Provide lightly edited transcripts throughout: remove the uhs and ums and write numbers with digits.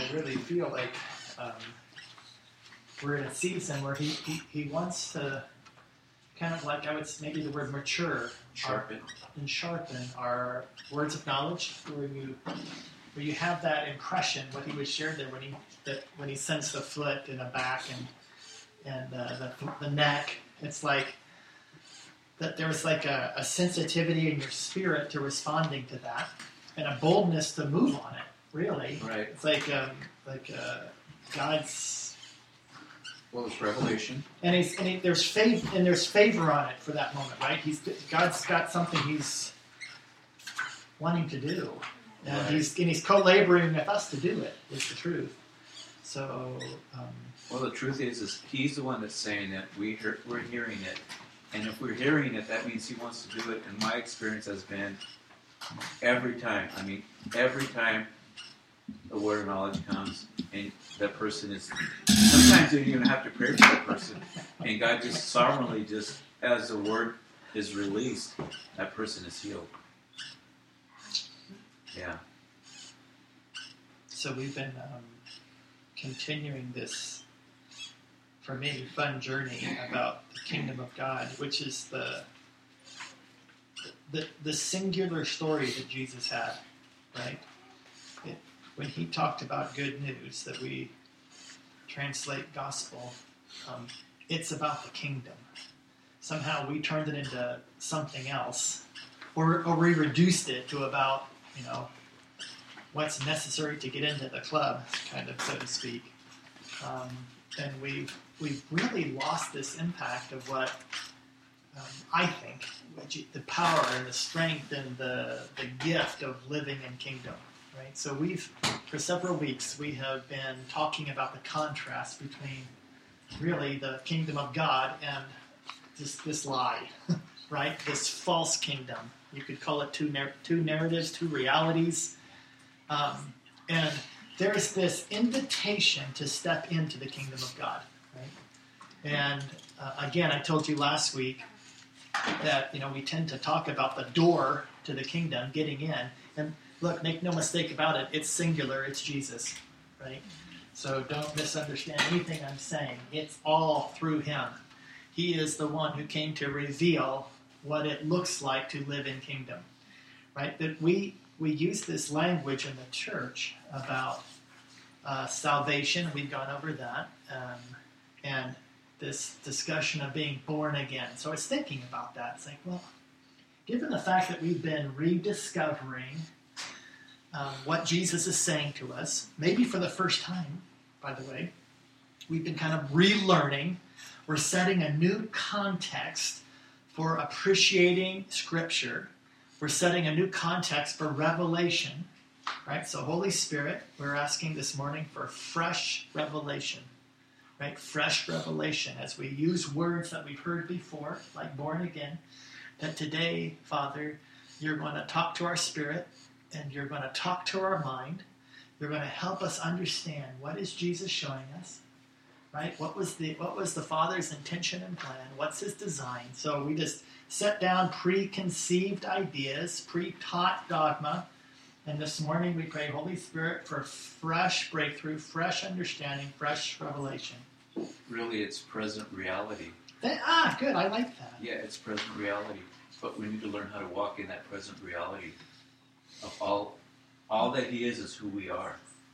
really feel like we're in a season where he wants to kind of like, I would maybe the word mature, sharpen our words of knowledge, where you have that impression, what he was shared there when he sensed the foot and the back and the neck. It's like that there was like a sensitivity in your spirit to responding to that, and a boldness to move on it. Really, right? It's like God's. Well, it's revelation, and there's favor on it for that moment, right? God's got something He's wanting to do, and right. He's co-laboring with us to do it. Is the truth. So. Well, the truth is He's the one that's saying that we're hearing it, and if we're hearing it, that means He wants to do it. And my experience has been every time. I mean, every time the word of knowledge comes, and that person is. Sometimes you don't even have to pray for that person, and God just sovereignly, just as the word is released, that person is healed. Yeah. So we've been continuing this, for me, fun journey about the kingdom of God, which is the singular story that Jesus had, right? When He talked about good news that we translate gospel, it's about the kingdom. Somehow we turned it into something else, or we reduced it to about, what's necessary to get into the club, kind of, so to speak. And we've really lost this impact of what I think the power and the strength and the gift of living in kingdom. Right? So for several weeks, we have been talking about the contrast between really the kingdom of God and this lie, right? This false kingdom. You could call it two narratives, two realities. And there's this invitation to step into the kingdom of God, right? And again, I told you last week that, we tend to talk about the door to the kingdom, getting in. And look, make no mistake about it, it's singular, it's Jesus, right? So don't misunderstand anything I'm saying. It's all through Him. He is the one who came to reveal what it looks like to live in kingdom, right? That we use this language in the church about salvation. We've gone over that. And this discussion of being born again. So I was thinking about that. It's like, well, given the fact that we've been rediscovering what Jesus is saying to us, maybe for the first time, by the way, we've been kind of relearning. We're setting a new context for appreciating Scripture. We're setting a new context for revelation, right? So Holy Spirit, we're asking this morning for fresh revelation, right? Fresh revelation as we use words that we've heard before, like born again, that today, Father, you're going to talk to our spirit and you're going to talk to our mind. You're going to help us understand what is Jesus showing us, right? What was the Father's intention and plan? What's His design? So we just set down preconceived ideas, pre-taught dogma, and this morning we pray, Holy Spirit, for fresh breakthrough, fresh understanding, fresh revelation. Really, it's present reality. Good. I like that. Yeah, it's present reality. But we need to learn how to walk in that present reality of all that He is who we are.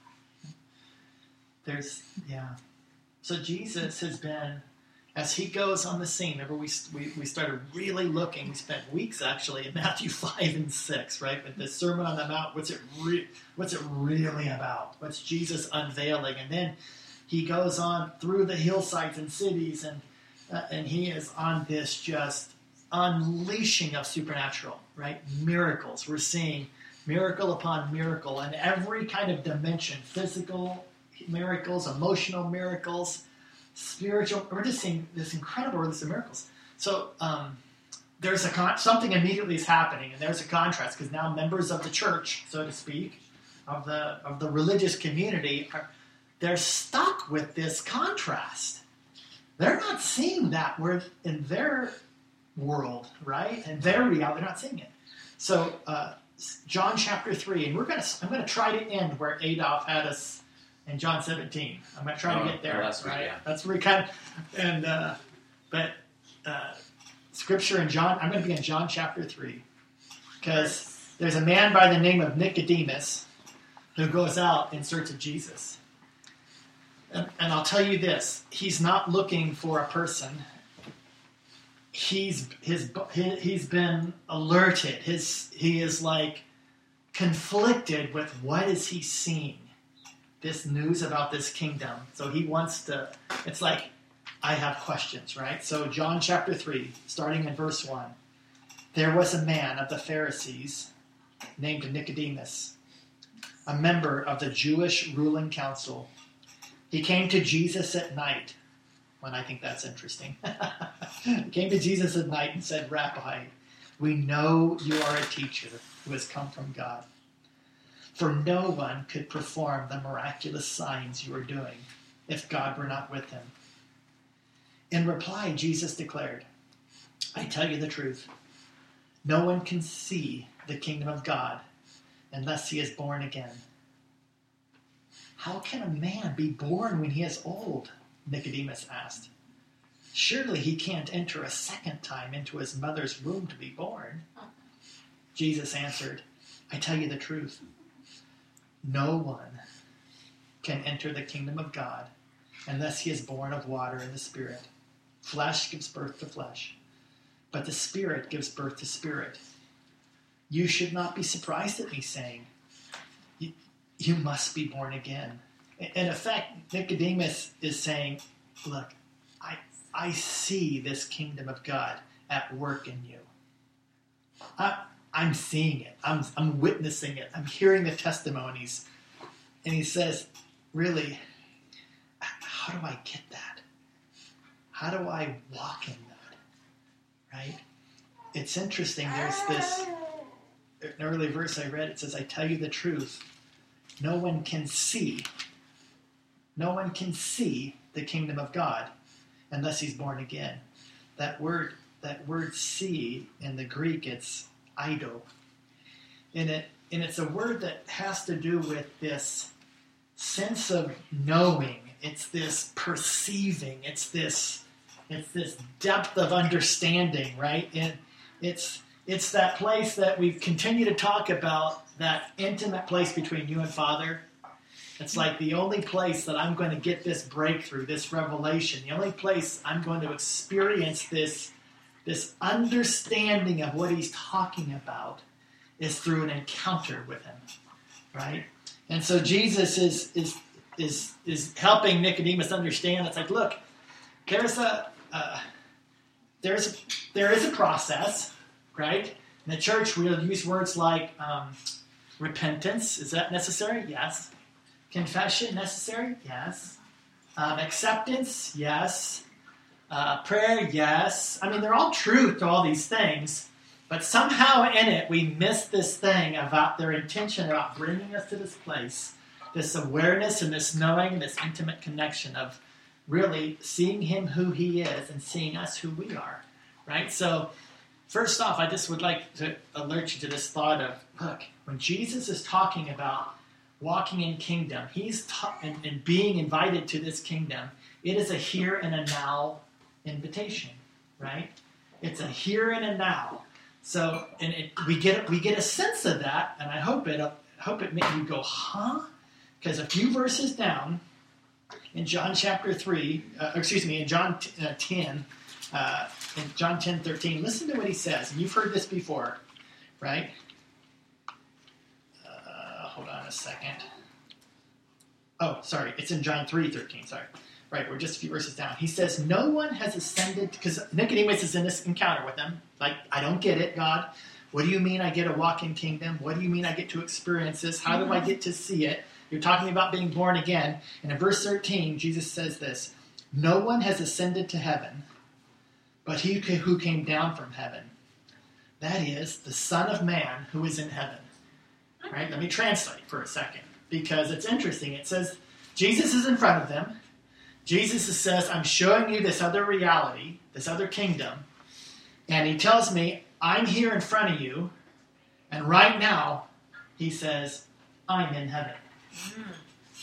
So Jesus has been, as He goes on the scene, remember we started really looking, we spent weeks actually in Matthew 5 and 6, right? With the Sermon on the Mount, what's it really about? What's Jesus unveiling? And then He goes on through the hillsides and cities, and He is on this just unleashing of supernatural, right? Miracles. We're seeing miracle upon miracle in every kind of dimension, physical miracles, emotional miracles, spiritual. We're just seeing this incredible list of miracles. So there's something immediately is happening, and there's a contrast because now members of the church, so to speak, of the religious community, they're stuck with this contrast. They're not seeing that in their world, right? And their reality, they're not seeing it. So John chapter 3, and I'm going to try to end where Adolf had us in John 17. I'm going to try to get there. Last week, right? yeah. That's where we kind of, and, scripture in John, I'm going to be in John chapter 3. Because there's a man by the name of Nicodemus who goes out in search of Jesus. And I'll tell you this, he's not looking for a person. He's been alerted. He is like conflicted with what is he seeing? This news about this kingdom. So he wants to, it's like, I have questions, right? So John chapter 3, starting in verse 1. There was a man of the Pharisees named Nicodemus, a member of the Jewish ruling council. He came to Jesus at night, when I think that's interesting. He came to Jesus at night and said, Rabbi, we know you are a teacher who has come from God. For no one could perform the miraculous signs you are doing if God were not with him. In reply, Jesus declared, I tell you the truth. No one can see the kingdom of God unless he is born again. How can a man be born when he is old? Nicodemus asked. Surely he can't enter a second time into his mother's womb to be born. Jesus answered, I tell you the truth. No one can enter the kingdom of God unless he is born of water and the Spirit. Flesh gives birth to flesh, but the Spirit gives birth to spirit. You should not be surprised at me saying, you must be born again. In effect, Nicodemus is saying, look, I see this kingdom of God at work in you. I'm seeing it. I'm witnessing it. I'm hearing the testimonies. And he says, really, how do I get that? How do I walk in that? Right? It's interesting. There's this an early verse I read. It says, I tell you the truth. No one can see the kingdom of God unless he's born again. That word see in the Greek, it's eido. And it's a word that has to do with this sense of knowing. It's this perceiving. It's this depth of understanding, right? And it's that place that we continue to talk about, that intimate place between you and Father. It's like the only place that I'm going to get this breakthrough, this revelation, the only place I'm going to experience this understanding of what he's talking about is through an encounter with him, right? And so Jesus is helping Nicodemus understand. It's like, look, there is a process, right? In the church, we'll use words like repentance. Is that necessary? Yes. Confession necessary? Yes. Acceptance? Yes. Prayer? Yes. I mean, they're all truth to all these things, but somehow in it, we miss this thing about their intention about bringing us to this place, this awareness and this knowing, this intimate connection of really seeing him who he is and seeing us who we are, right? So first off, I just would like to alert you to this thought of, look, when Jesus is talking about walking in kingdom, and being invited to this kingdom, it is a here and a now invitation, right? It's a here and a now. So, we get a sense of that, and I hope it made you go, huh? Because a few verses down in John chapter 3, in John 10, in John 10:13, listen to what he says. And you've heard this before, right? Hold on a second. Oh, sorry. It's in John 3:13. Sorry. Right, we're just a few verses down. He says, no one has ascended, because Nicodemus is in this encounter with him. Like, I don't get it, God. What do you mean I get to walk in kingdom? What do you mean I get to experience this? How do I get to see it? You're talking about being born again. And in verse 13, Jesus says this, no one has ascended to heaven, but he who came down from heaven. That is, the Son of Man who is in heaven. Right? Let me translate for a second, because it's interesting. It says, Jesus is in front of them. Jesus says, I'm showing you this other reality, this other kingdom. And he tells me, I'm here in front of you. And right now, he says, I'm in heaven.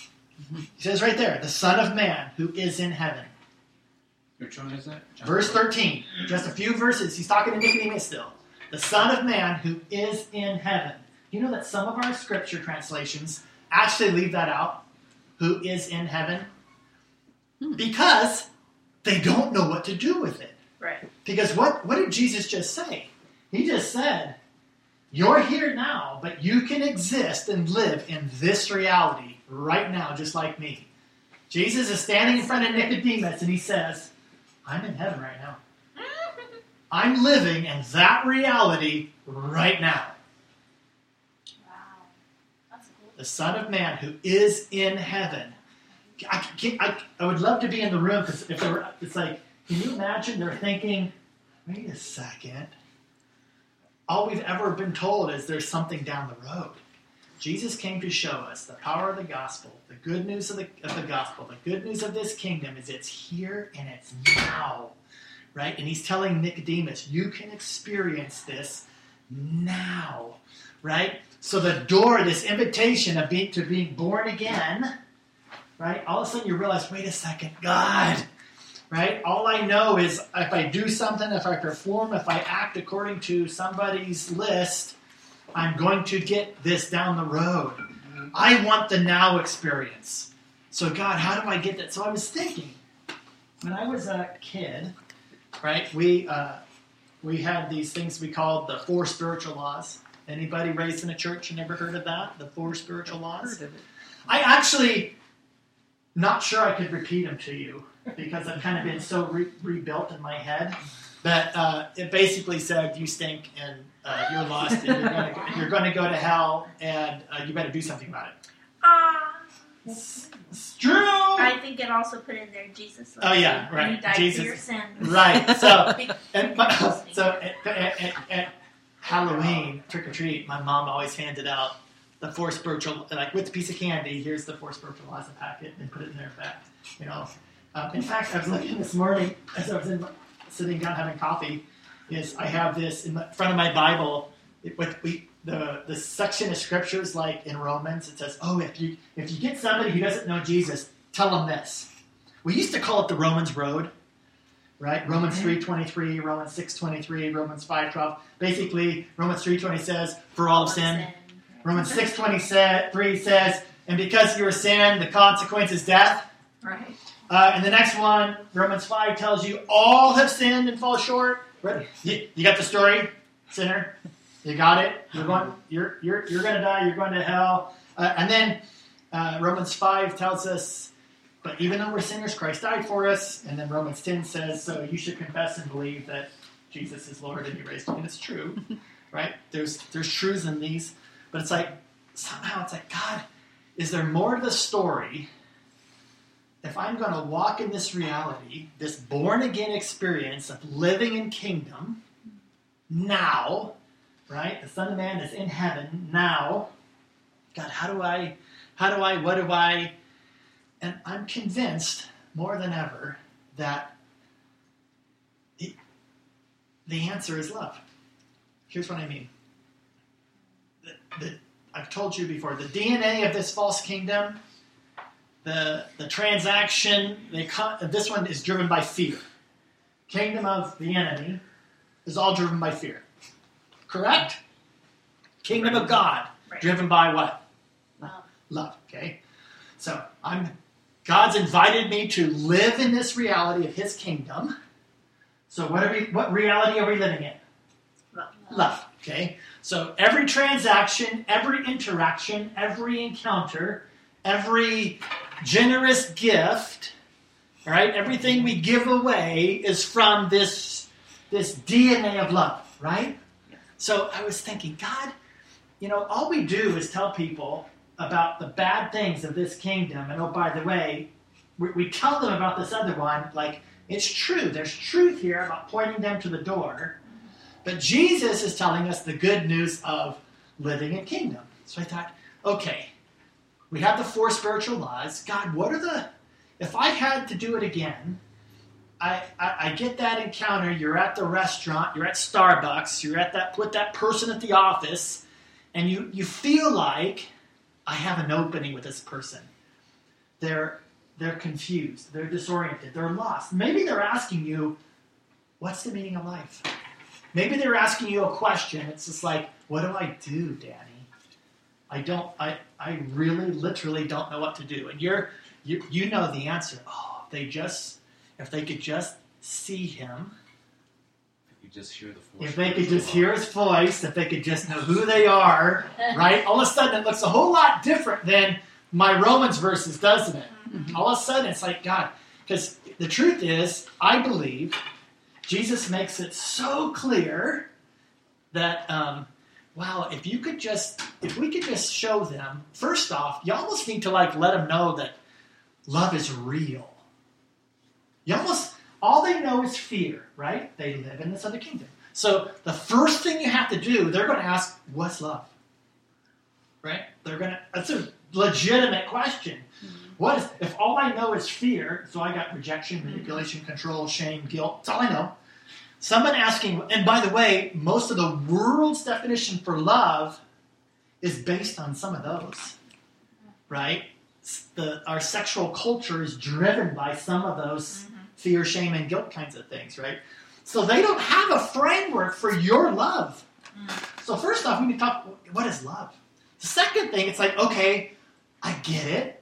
He says right there, the Son of Man who is in heaven. Which one is that? Verse 13. Just a few verses. He's talking to Nicodemus still. The Son of Man who is in heaven. You know that some of our scripture translations actually leave that out. Who is in heaven. Because they don't know what to do with it. Right. Because what did Jesus just say? He just said, you're here now, but you can exist and live in this reality right now, just like me. Jesus is standing in front of Nicodemus and he says, I'm in heaven right now. I'm living in that reality right now. Wow. That's cool. The Son of Man who is in heaven. I would love to be in the room because if it's like, can you imagine they're thinking, wait a second. All we've ever been told is there's something down the road. Jesus came to show us the power of the gospel, the good news of the gospel, the good news of this kingdom is it's here and it's now, right? And he's telling Nicodemus, you can experience this now, right? So the door, this invitation of being born again, right? All of a sudden you realize, wait a second, God, right? All I know is if I do something, if I perform, if I act according to somebody's list, I'm going to get this down the road. I want the now experience. So God, how do I get that? So I was thinking, when I was a kid, right, we had these things we called the 4 spiritual laws. Anybody raised in a church and never heard of that? The 4 spiritual laws? Heard of it. I actually, not sure I could repeat them to you because I've kind of been so rebuilt in my head that it basically said you stink and you're lost and you're going to go to hell and you better do something about it. It's true. I think it also put in there Jesus. Oh yeah, right. And he died Jesus. for your sins. Right. So at Halloween trick or treat, my mom always handed out the 4 spiritual, like with a piece of candy. Here's the 4 spiritual laws, a packet, and put it in there back. You know. In fact, I was looking this morning as I was sitting down having coffee. Is I have this in front of my Bible with the section of scriptures like in Romans. It says, "Oh, if you get somebody who doesn't know Jesus, tell them this." We used to call it the Romans Road, right? Romans 3:23, Romans 6:23, Romans 5:12. Basically, Romans 3:20 says, "For all have sinned." Romans 6:23 says, "And because you are sinned, the consequence is death." Right. And the next one, Romans 5 tells you, "All have sinned and fall short." Right? You got the story, sinner? You got it? You're going to die. You're going to hell. And then Romans 5 tells us, but even though we're sinners, Christ died for us. And then Romans 10 says, so you should confess and believe that Jesus is Lord and He raised Him. And it's true, right? There's truths in these, but it's like somehow it's like, God, is there more to the story? If I'm going to walk in this reality, this born-again experience of living in kingdom now, right? The Son of Man is in heaven now. God, what do I? And I'm convinced more than ever that the answer is love. Here's what I mean. I've told you before, the DNA of this false kingdom, the transaction, this one is driven by fear. Kingdom of the enemy is all driven by fear. Correct? Kingdom of God, driven by what? Love. Okay? So God's invited me to live in this reality of His kingdom. So what reality are we living in? Love. Okay? So every transaction, every interaction, every encounter, every generous gift, right? Everything we give away is from this DNA of love, right? So I was thinking, God, all we do is tell people about the bad things of this kingdom. And oh, by the way, we tell them about this other one. Like, it's true. There's truth here about pointing them to the door. But Jesus is telling us the good news of living in kingdom. So I thought, okay, we have the 4 spiritual laws. God, if I had to do it again, I get that encounter. You're at the restaurant, you're at Starbucks, you're at with that person at the office, and you feel like I have an opening with this person. they're confused, they're disoriented, they're lost. Maybe they're asking you, what's the meaning of life? Maybe they're asking you a question. It's just like, what do I do, Danny? I really literally don't know what to do. And you know the answer. Oh, if they could just see him, You just hear the force. if they could just hear his voice, if they could just know who they are, right? All of a sudden it looks a whole lot different than my Romans verses, doesn't it? All of a sudden it's like, God, because the truth is, I believe Jesus makes it so clear that, wow, if we could just show them, first off, you almost need to let them know that love is real. All they know is fear, right? They live in this other kingdom. So the first thing you have to do, they're going to ask, what's love? Right? That's a legitimate question. If all I know is fear, so I got rejection, manipulation, control, shame, guilt, that's all I know. Someone asking, and by the way, most of the world's definition for love is based on some of those, right? Our sexual culture is driven by some of those fear, shame, and guilt kinds of things, right? So they don't have a framework for your love. So first off, we need to talk, what is love? The second thing, it's like, okay, I get it.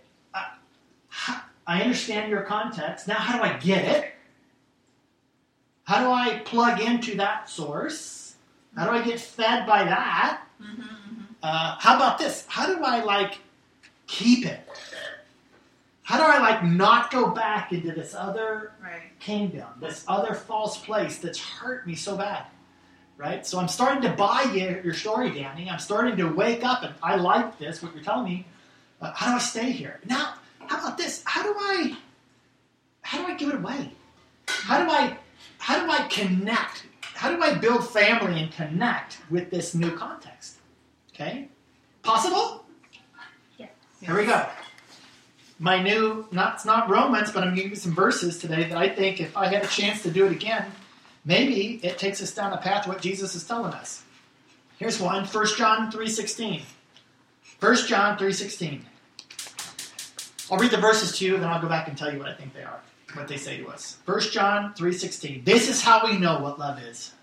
I understand your context. Now, how do I get it? How do I plug into that source? How do I get fed by that? How about this? How do I, keep it? How do I, not go back into this other kingdom, this other false place that's hurt me so bad? Right? So I'm starting to buy your story, Danny. I'm starting to wake up, and I like this, what you're telling me. How do I stay here? Now, how about this? How do I give it away? How do I connect? How do I build family and connect with this new context? Okay? Possible? Yes. Here we go. My new, it's not Romans, but I'm giving you some verses today that I think if I had a chance to do it again, maybe it takes us down a path what Jesus is telling us. Here's one, 1 John 3:16. 1 John 3:16. I'll read the verses to you, then I'll go back and tell you what I think they are, what they say to us. 1 John 3:16. This is how we know what love is.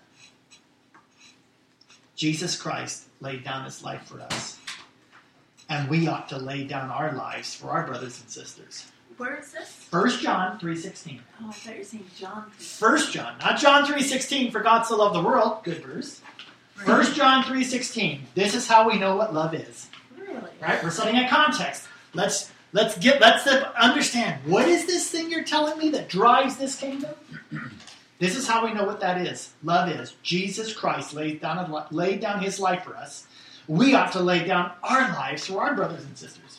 Jesus Christ laid down his life for us. And we ought to lay down our lives for our brothers and sisters. Where is this? 1 John 3:16. Oh, I thought you were saying John 1 John, not John 3:16, for God so loved the world. Good verse. 1 John 3:16. This is how we know what love is. Really? Right? We're setting a context. Let's understand. What is this thing you're telling me that drives this kingdom? This is how we know what that is. Love is. Jesus Christ laid down his life for us. We ought to lay down our lives for our brothers and sisters.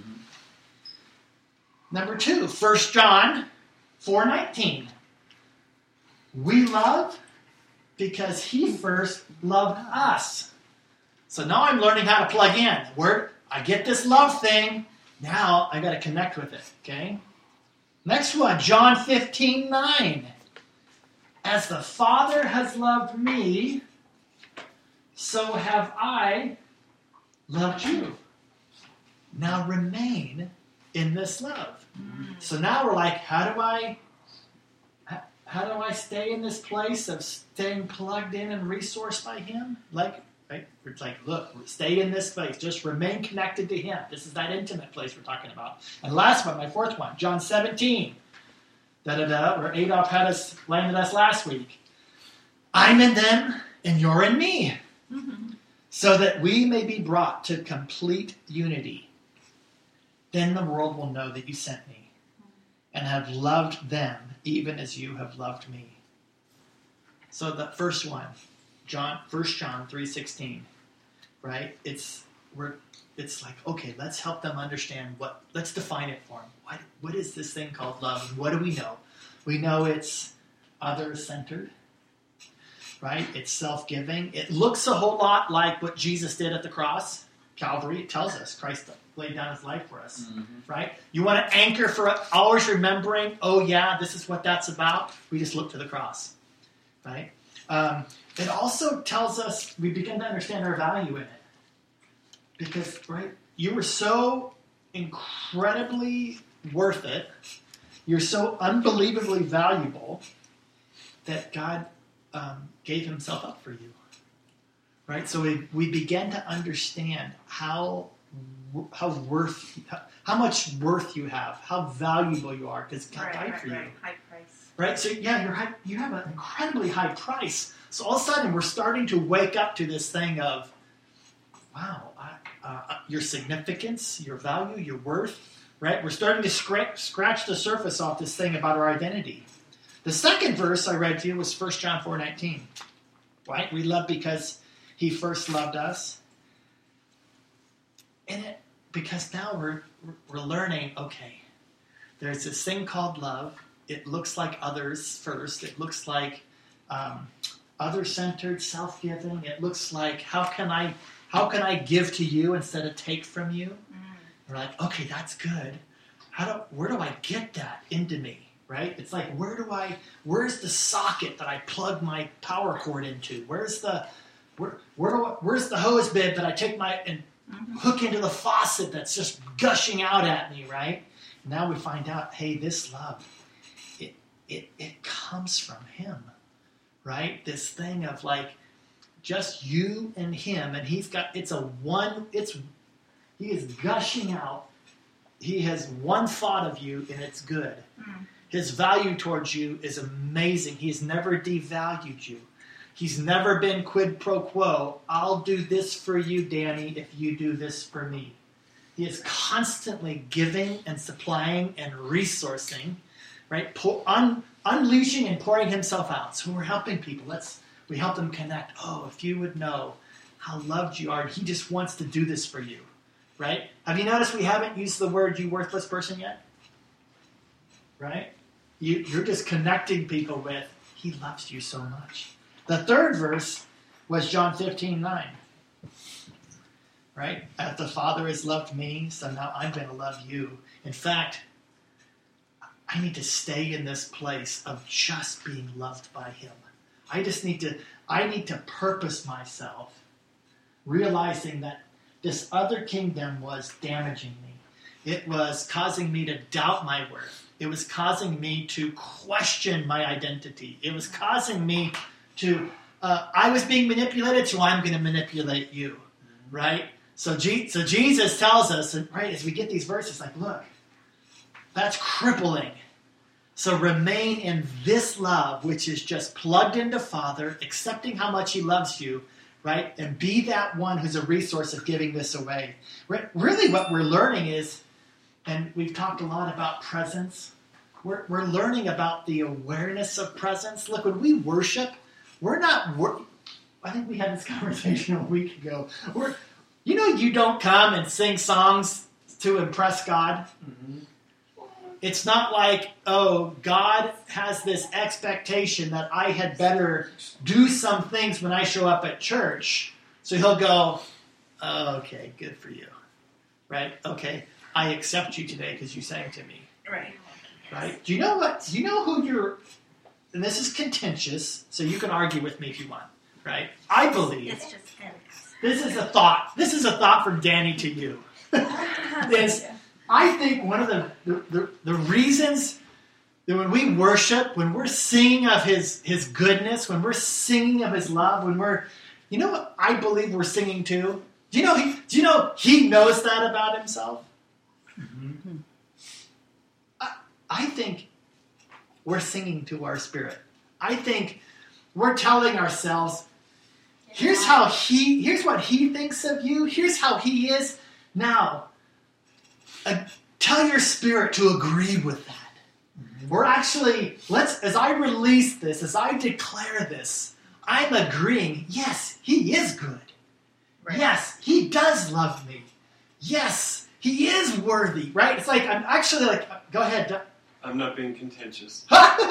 Number 2, 1 John 4:19. We love because he first loved us. So now I'm learning how to plug in. I get this love thing. Now I got to connect with it. Okay? Next one, John 15:9. As the Father has loved me, so have I loved you. Now remain in this love. So now we're like, how do I stay in this place of staying plugged in and resourced by him? It's like, look, stay in this place. Just remain connected to him. This is that intimate place we're talking about. And last one, my fourth one, John 17. Where Adolf landed us last week. I'm in them and you're in me. So that we may be brought to complete unity. Then the world will know that you sent me and have loved them even as you have loved me. So the first one, 1 John 3:16, right? It's like, okay, let's help them understand let's define it for them. What is this thing called love? And what do we know? We know it's other-centered, right? It's self-giving. It looks a whole lot like what Jesus did at the cross. Calvary, it tells us Christ laid down his life for us, right? You want to anchor for always remembering, oh yeah, this is what that's about. We just look to the cross, right? It also tells us we begin to understand our value in it. Because, right, you were so incredibly worth it. You're so unbelievably valuable that God gave himself up for you. Right? So we begin to understand how much worth you have, how valuable you are, because God died for you. High price. Right? So yeah, you have an incredibly high price. So all of a sudden we're starting to wake up to this thing of, wow, your significance, your value, your worth. Right? We're starting to scratch the surface off this thing about our identity. The second verse I read to you was 1 John 4:19. Right? We love because he first loved us. And because now we're learning, okay, there's this thing called love. It looks like others first. It looks like other-centered, self-giving. It looks like how can I give to you instead of take from you? We're like, okay, that's good. Where do I get that into me? Right? It's like, where's the socket that I plug my power cord into? Where's the hose bib that I take and hook into the faucet that's just gushing out at me, right? Now we find out, hey, this love, it comes from him, right? This thing of like just you and him, and he is gushing out. He has one thought of you, and it's good. His value towards you is amazing. He's never devalued you. He's never been quid pro quo. I'll do this for you, Danny, if you do this for me. He is constantly giving and supplying and resourcing, right? Unleashing and pouring himself out. So we're helping people. We help them connect. Oh, if you would know how loved you are, he just wants to do this for you, right? Have you noticed we haven't used the word you worthless person yet? Right? You're just connecting people with, he loves you so much. The third verse was John 15:9. Right? As the Father has loved me, so now I'm going to love you. In fact, I need to stay in this place of just being loved by him. I need to purpose myself, realizing that this other kingdom was damaging me. It was causing me to doubt my worth. It was causing me to question my identity. It was causing me to, I was being manipulated, so I'm going to manipulate you, right? So Jesus tells us, and right, as we get these verses, like, look, that's crippling. So remain in this love, which is just plugged into Father, accepting how much he loves you, right? And be that one who's a resource of giving this away. Really what we're learning is, and we've talked a lot about presence, we're learning about the awareness of presence. Look, when we worship, we're not, I think we had this conversation a week ago. You don't come and sing songs to impress God. Mm-hmm. It's not like, oh, God has this expectation that I had better do some things when I show up at church. So he'll go, oh, okay, good for you. Right? Okay, I accept you today because you sang to me. Right? Do you know what? Do you know who you're... And this is contentious, so you can argue with me if you want. Right? I believe... It's just This is a thought. This is a thought from Danny to you. I think one of the reasons that when we worship, when we're singing of his goodness, when we're singing of his love, you know what I believe we're singing to? Do you know he knows that about himself? Mm-hmm. I think we're singing to our spirit. I think we're telling ourselves, here's what he thinks of you. Here's how he is. Now, tell your spirit to agree with that. Mm-hmm. We're actually, as I release this, as I declare this, I'm agreeing, yes, he is good. Right. Yes, he does love me. Yes, he is worthy, right? It's like, I'm actually like, go ahead. I'm not being contentious.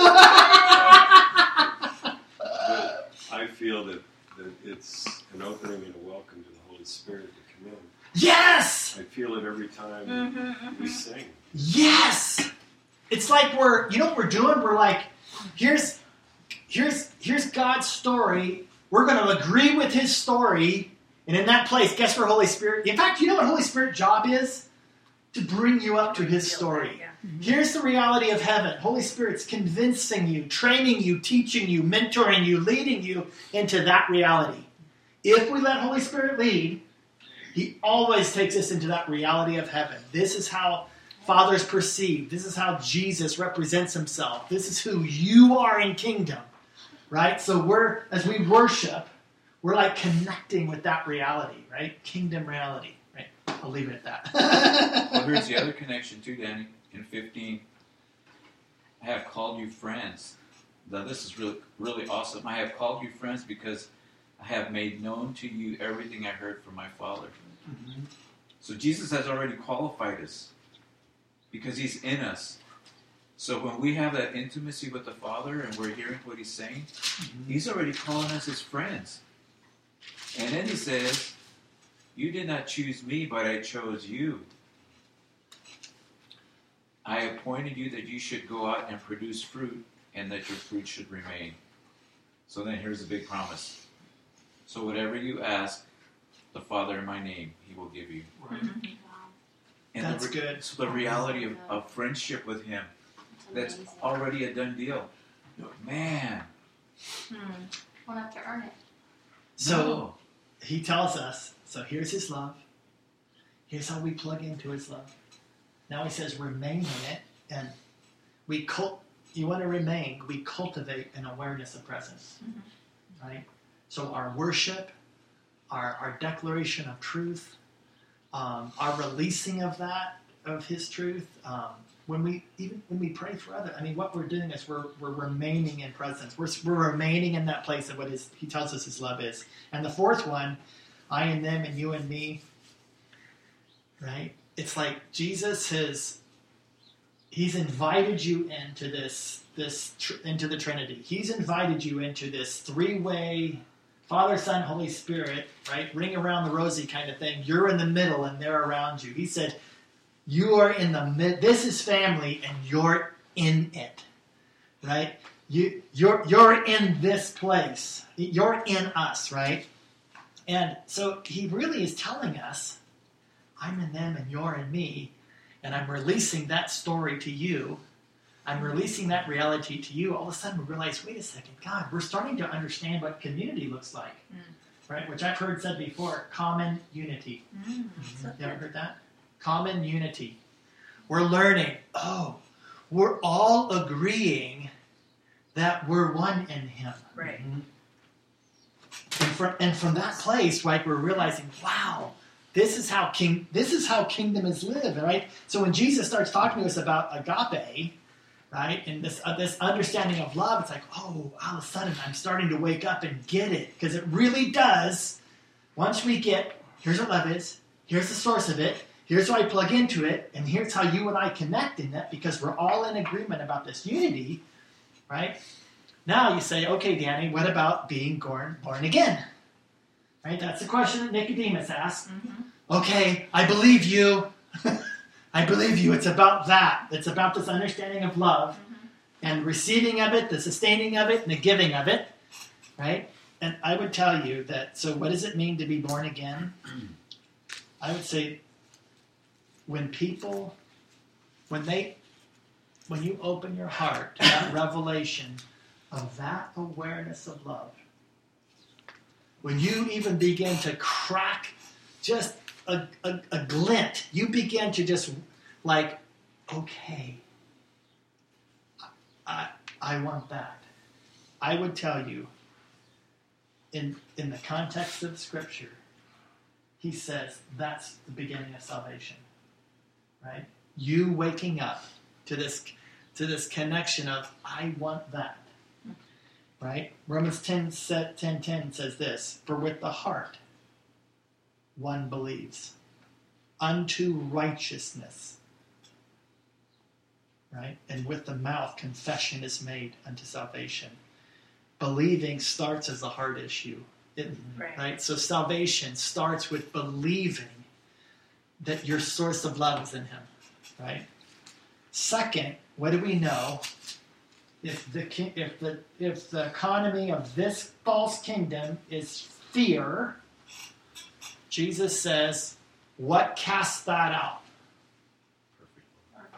I feel that it's an opening and a welcome to the Holy Spirit to come in. Yes! I feel it every time we sing. Yes! It's like you know what we're doing? We're like, here's God's story. We're going to agree with his story. And in that place, guess where Holy Spirit... In fact, you know what Holy Spirit's job is? to bring you up to his story. Yeah. Here's the reality of heaven. Holy Spirit's convincing you, training you, teaching you, mentoring you, leading you into that reality. If we let Holy Spirit lead, he always takes us into that reality of heaven. This is how Father's perceived. This is how Jesus represents himself. This is who you are in kingdom. Right? So as we worship, we're like connecting with that reality, right? Kingdom reality, right? I'll leave it at that. Well, here's the other connection too, Danny. In 15, I have called you friends. Now, this is really, really awesome. I have called you friends because I have made known to you everything I heard from my Father. Mm-hmm. So Jesus has already qualified us because he's in us. So when we have that intimacy with the Father and we're hearing what he's saying, he's already calling us his friends. And then he says, you did not choose me, but I chose you. I appointed you that you should go out and produce fruit, and that your fruit should remain. So then here's a big promise. So whatever you ask the Father in my name, he will give you. Right. And That's good. So the reality of friendship with him, that's already a done deal. Man. We'll have to earn it. So he tells us, so here's his love. Here's how we plug into his love. Now he says remain in it, and you want to remain, we cultivate an awareness of presence. Right? So our worship, our declaration of truth, our releasing of that, of his truth, when we pray for others, I mean, what we're doing is we're remaining in presence. We're remaining in that place of what he tells us his love is. And the fourth one, I and them and you and me, right? It's like Jesus he's invited you into into the Trinity. He's invited you into this three-way Father, Son, Holy Spirit, right? Ring around the rosy kind of thing. You're in the middle and they're around you. He said, you are in the mid. This is family, and you're in it, right? You're in this place. You're in us, right? And so he really is telling us, I'm in them, and you're in me, and I'm releasing that story to you. I'm releasing that reality to you. All of a sudden, we realize, wait a second, God, we're starting to understand what community looks like, right? Which I've heard said before, common unity. You ever heard that? Common unity. We're learning, we're all agreeing that we're one in him. Right. And from that place, right, we're realizing, wow, this is how kingdom is lived, right? So when Jesus starts talking to us about agape, right, and this understanding of love, it's like, all of a sudden I'm starting to wake up and get it, because it really does. Once we get, here's what love is, here's the source of it, here's how I plug into it, and here's how you and I connect in it, because we're all in agreement about this unity, right? Now you say, okay, Danny, what about being born again? Right? That's the question that Nicodemus asked. Okay, I believe you. I believe you. It's about that. It's about this understanding of love and receiving of it, the sustaining of it, and the giving of it, right? And I would tell you that, so what does it mean to be born again? I would say when you open your heart to that revelation of that awareness of love, when you even begin to crack just a glint, you begin to just like, okay, I want that. I would tell you, in the context of Scripture, he says that's the beginning of salvation, right? You waking up to this connection of, I want that, right? Romans 10:10 says this, for with the heart one believes unto righteousness, right? And with the mouth confession is made unto salvation. Believing starts as a heart issue, right? So salvation starts with believing that your source of love is in him, right? Second, what do we know? If the economy of this false kingdom is fear, Jesus says, what casts that out?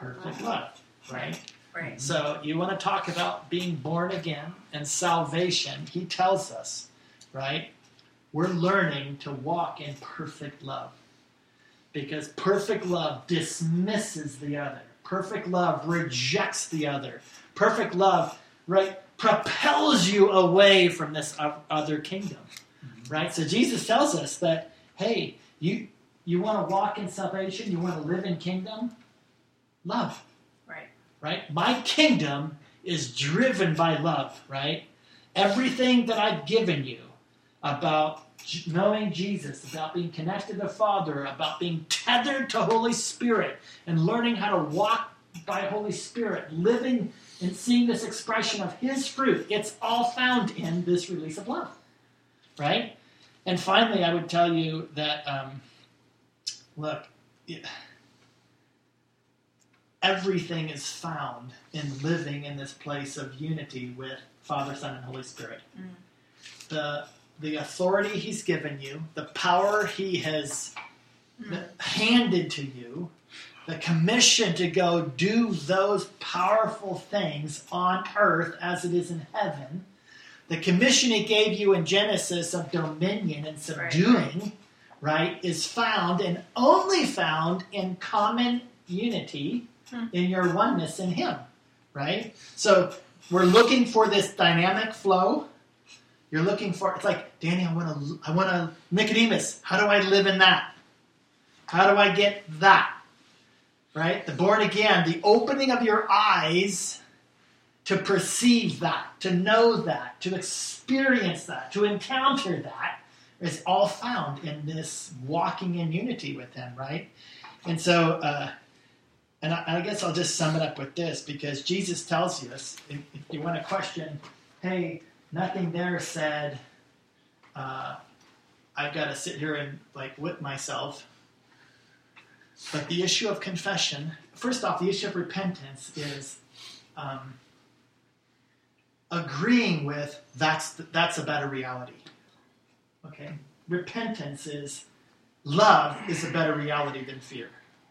perfect love, right? Right. So you want to talk about being born again and salvation. He tells us, right? We're learning to walk in perfect love. Because perfect love dismisses the other. Perfect love rejects the other. Perfect love, right, propels you away from this other kingdom. Right? So Jesus tells us that, hey, you want to walk in salvation? You want to live in kingdom? Love. Right? My kingdom is driven by love, right? Everything that I've given you about knowing Jesus, about being connected to the Father, about being tethered to Holy Spirit, and learning how to walk by Holy Spirit, living and seeing this expression of His fruit, it's all found in this release of love, right? And finally, I would tell you that, look, everything is found in living in this place of unity with Father, Son, and Holy Spirit. The authority He's given you, the power He has handed to you, the commission to go do those powerful things on earth as it is in heaven, the commission He gave you in Genesis of dominion and subduing, right, is found and only found in common unity in your oneness in Him, right? So we're looking for this dynamic flow. You're looking for, it's like, Danny, I want to, Nicodemus, how do I live in that? How do I get that? Right? The born again, the opening of your eyes to perceive that, to know that, to experience that, to encounter that, is all found in this walking in unity with Him, right? And so, and I guess I'll just sum it up with this, because Jesus tells you this. If you want to question, hey, nothing there said, I've got to sit here and whip myself. But the issue of confession, first off, the issue of repentance is agreeing with that's a better reality. Okay? Repentance is, love is a better reality than fear.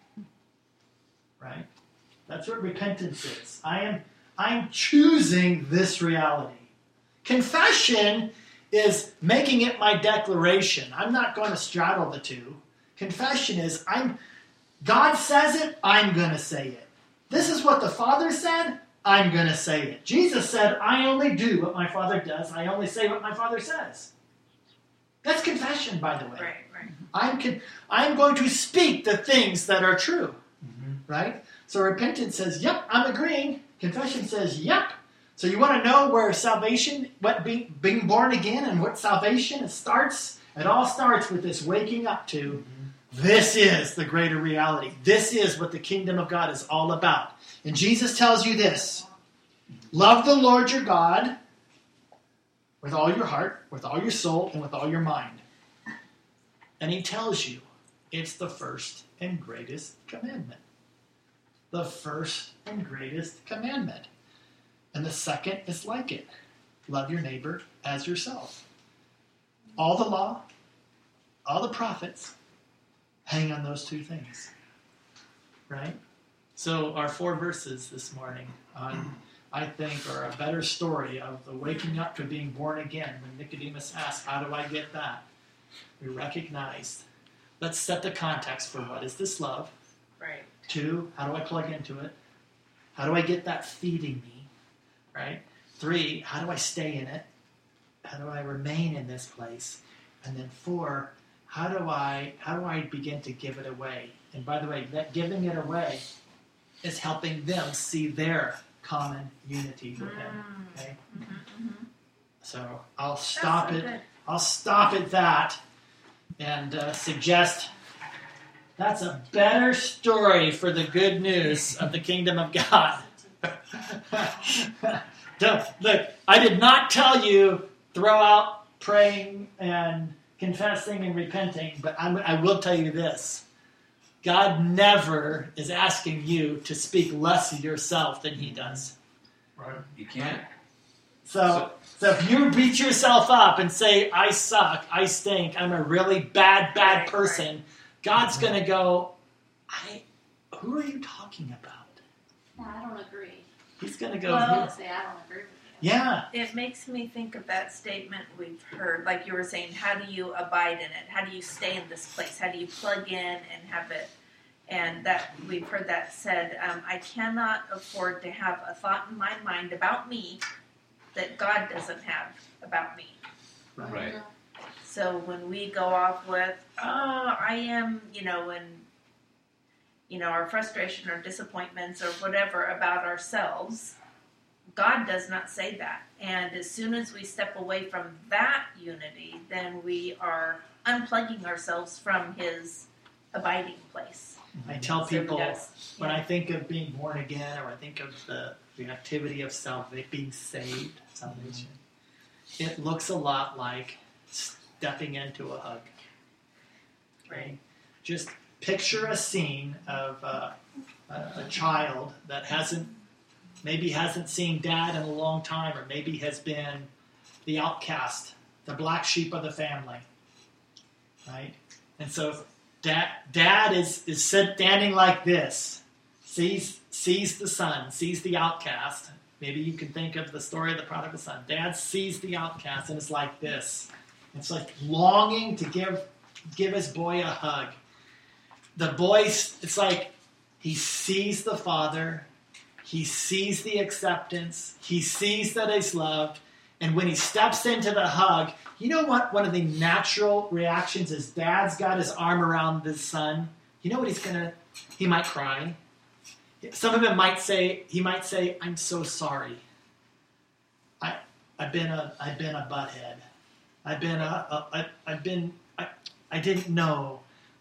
Right? That's what repentance is. I'm choosing this reality. Confession is making it my declaration. I'm not going to straddle the two. Confession is, God says it, I'm going to say it. This is what the Father said, I'm going to say it. Jesus said, I only do what my Father does. I only say what my Father says. That's confession, by the way. Right. I'm going to speak the things that are true. Right? So repentance says, yep, I'm agreeing. Confession says, yep. So you want to know where salvation, what being born again and what salvation starts? It all starts with this waking up to, this is the greater reality. This is what the kingdom of God is all about. And Jesus tells you this: love the Lord your God with all your heart, with all your soul, and with all your mind. And He tells you it's the first and greatest commandment. The first and greatest commandment. And the second is like it. Love your neighbor as yourself. All the law, all the prophets hang on those two things. Right? So our 4 verses this morning, I think, are a better story of the waking up to being born again. When Nicodemus asked, how do I get that? We recognized, let's set the context for what is this love? Right. 2, how do I plug into it? How do I get that feeding me? Right? 3, how do I stay in it? How do I remain in this place? And then 4, how do I begin to give it away? And by the way, that giving it away is helping them see their common unity with Him. Okay? So I'll stop it. Good. I'll stop at that and suggest that's a better story for the good news of the kingdom of God. Look, I did not tell you throw out praying and confessing and repenting, but I will tell you this. God never is asking you to speak less of yourself than He does. Right. You can't. So if you beat yourself up and say, I suck, I stink, I'm a really bad person, God's going to go, who are you talking about? No, I don't agree. He's going to go. I Well- was gonna say I don't agree with you. Yeah. It makes me think of that statement we've heard, like you were saying, how do you abide in it? How do you stay in this place? How do you plug in and have it? And that we've heard that said, I cannot afford to have a thought in my mind about me that God doesn't have about me. Right. So when we go off with, I am, our frustration or disappointments or whatever about ourselves, God does not say that. And as soon as we step away from that unity, then we are unplugging ourselves from His abiding place. I tell So people that's- when I think of being born again, or I think of the activity of being saved, salvation, it looks a lot like stepping into a hug. Right. Just picture a scene of a child that maybe hasn't seen dad in a long time, or maybe has been the outcast, the black sheep of the family, right? And so dad is standing like this, sees the son, sees the outcast. Maybe you can think of the story of the prodigal son. Dad sees the outcast and it's like this. It's like longing to give his boy a hug. The boy, it's like he sees the father, he sees the acceptance, he sees that he's loved, and when he steps into the hug, you know what one of the natural reactions is? Dad's got his arm around his son. You know what he might cry. Some of it he might say, I'm so sorry. I've been a butthead. I didn't know.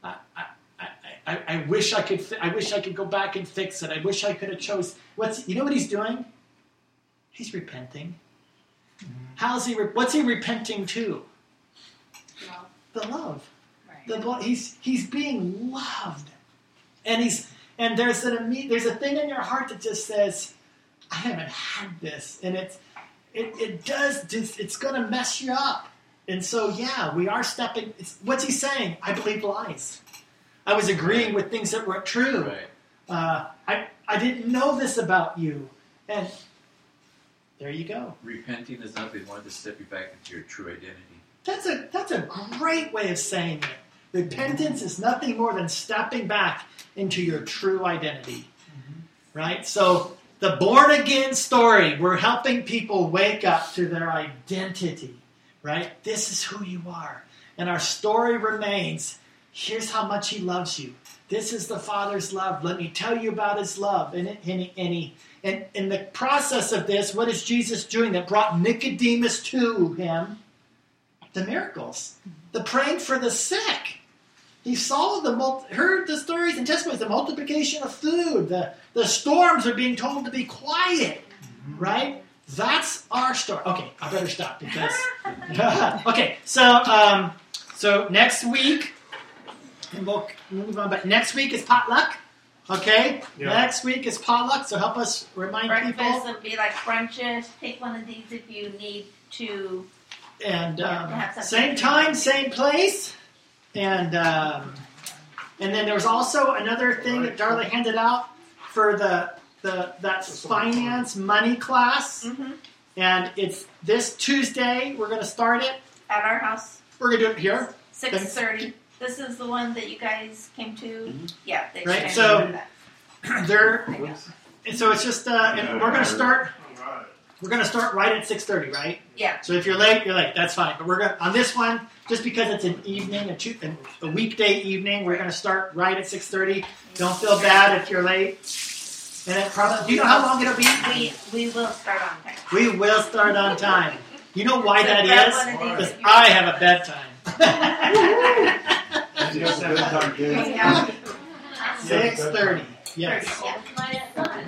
I wish I could go back and fix it. I wish I could have chose. You know what he's doing? He's repenting. What's he repenting to? Love. The love. Right. He's being loved, and there's a thing in your heart that just says, I haven't had this, and it's going to mess you up. And so we are stepping. What's he saying? I believed lies. I was agreeing with things that weren't true. Right. I didn't know this about you, and there you go. Repenting is nothing more than to step you back into your true identity. That's a great way of saying it. Repentance is nothing more than stepping back into your true identity. Right? So the born again story, we're helping people wake up to their identity. Right? This is who you are. And our story remains, here's how much He loves you. This is the Father's love. Let me tell you about His love. And in the process of this, what is Jesus doing that brought Nicodemus to Him? The miracles. The praying for the sick. He saw heard the stories and testimonies, the multiplication of food. The storms are being told to be quiet. Right? That's our story. Okay, I better stop because... okay, so next week... And we'll move on. But next week is potluck. Okay? Yeah. Next week is potluck, so help us remind Breakfast people. would be like brunches. Take one of these if you need to. And have something same to time, do. same place. And then there was also another thing that Darla handed out for that finance money class. Mm-hmm. And it's this Tuesday. We're going to start it. At our house, We're going to do it here. 6:30. This is the one that you guys came to. Mm-hmm. Yeah. They Right, shared so- that. And so it's just, and we're going to start. We're going to start right at 6:30, right? Yeah. So if you're late, you're late. That's fine. But we're going on this one, just because it's an evening, a weekday evening, we're going to start right at 6:30. Don't feel bad if you're late. And it probably, do you know how long it'll be? We will start on time. We will start on time. You know why So that grab is? one of these Because if you I want. have a bedtime. Yes, bedtime, kids. Yeah. 6:30. Yes. Yeah.